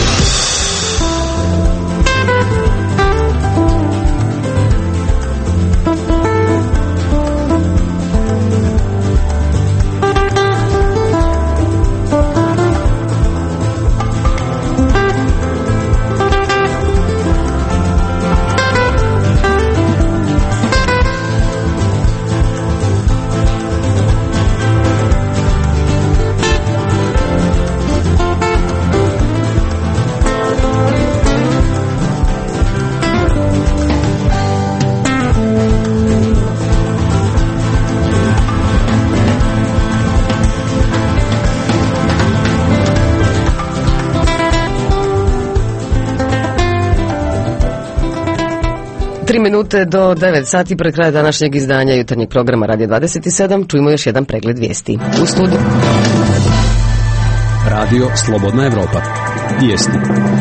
Tri minute do devet sati pred kraja današnjeg izdanja jutarnjeg programa Radio dvadeset sedam. Čujemo još jedan pregled vijesti. U studiju Radio Slobodna Evropa. Vijesti.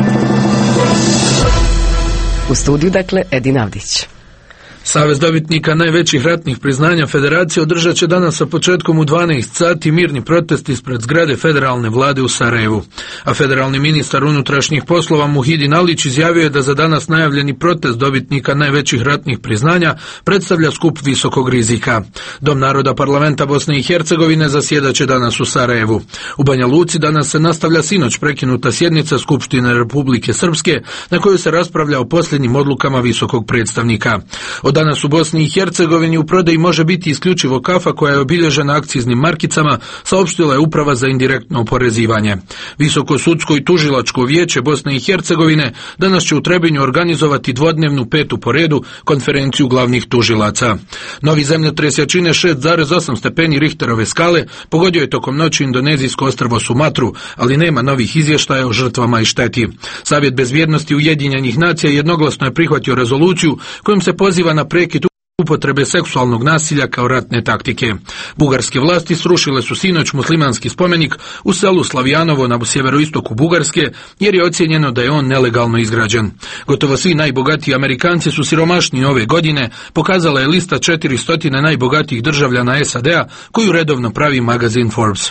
U studiju, dakle, Edin Avdić. Savez dobitnika najvećih ratnih priznanja Federacije održat će danas sa početkom u dvanaest sati mirni protest ispred zgrade federalne vlade u Sarajevu. A federalni ministar unutrašnjih poslova Muhidin Alić izjavio je da za danas najavljeni protest dobitnika najvećih ratnih priznanja predstavlja skup visokog rizika. Dom naroda parlamenta Bosne i Hercegovine zasjedat će danas u Sarajevu. U Banja Luci danas se nastavlja sinoć prekinuta sjednica Skupštine Republike Srpske na kojoj se raspravlja o posljednjim odlukama visokog predstavnika. Od danas u Bosni i Hercegovini u prodaji može biti isključivo kafa koja je obilježena akciznim markicama, saopštila je Uprava za indirektno oporezivanje. Visoko sudsko i tužilačko vijeće Bosne i Hercegovine danas će u Trebinju organizovati dvodnevnu petu po redu konferenciju glavnih tužilaca. Novi zemljotres jačine šest zarez osam stepeni Richterove skale pogodio je tokom noći indonezijsko ostrvo Sumatru, ali nema novih izvještaja o žrtvama i šteti. Savjet bezbjednosti Ujedinjenih nacija jednoglasno je prihvatio rezoluciju kojom se poziva na prekid upotrebe seksualnog nasilja kao ratne taktike. Bugarske vlasti srušile su sinoć muslimanski spomenik u selu Slavijanovo na sjeveroistoku Bugarske jer je ocijenjeno da je on nelegalno izgrađen. Gotovo svi najbogatiji Amerikanci su siromašniji ove godine, pokazala je lista četiristo najbogatijih državljana S A D-a koju redovno pravi magazin Forbes.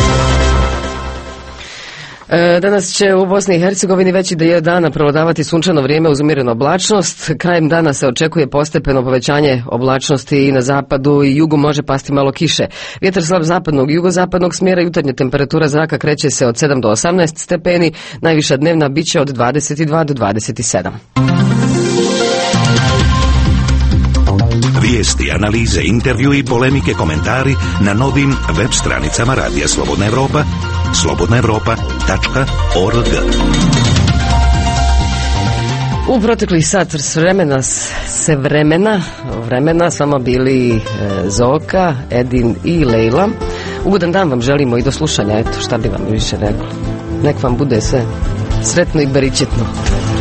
Danas će u Bosni i Hercegovini veći dio dana prevladavati sunčano vrijeme uz umjerenu oblačnost. Krajem dana se očekuje postepeno povećanje oblačnosti i na zapadu i jugu može pasti malo kiše. Vjetar slab zapadnog i jugozapadnog smjera, jutarnja temperatura zraka kreće se od sedam do osamnaest stepeni, najviša dnevna biće od dvadeset dva do dvadeset sedam. Vijesti, analize, intervju i polemike, komentari na novim web stranicama Radija Slobodna Evropa, slobodna evropa tačka org. U proteklih sat vremena se vremena, vremena s vama bili e, Zoka, Edin i Lejla. Ugodan dan vam želimo i do slušanja, eto šta bi vam više rekla. Nek vam bude sve sretno i beričetno.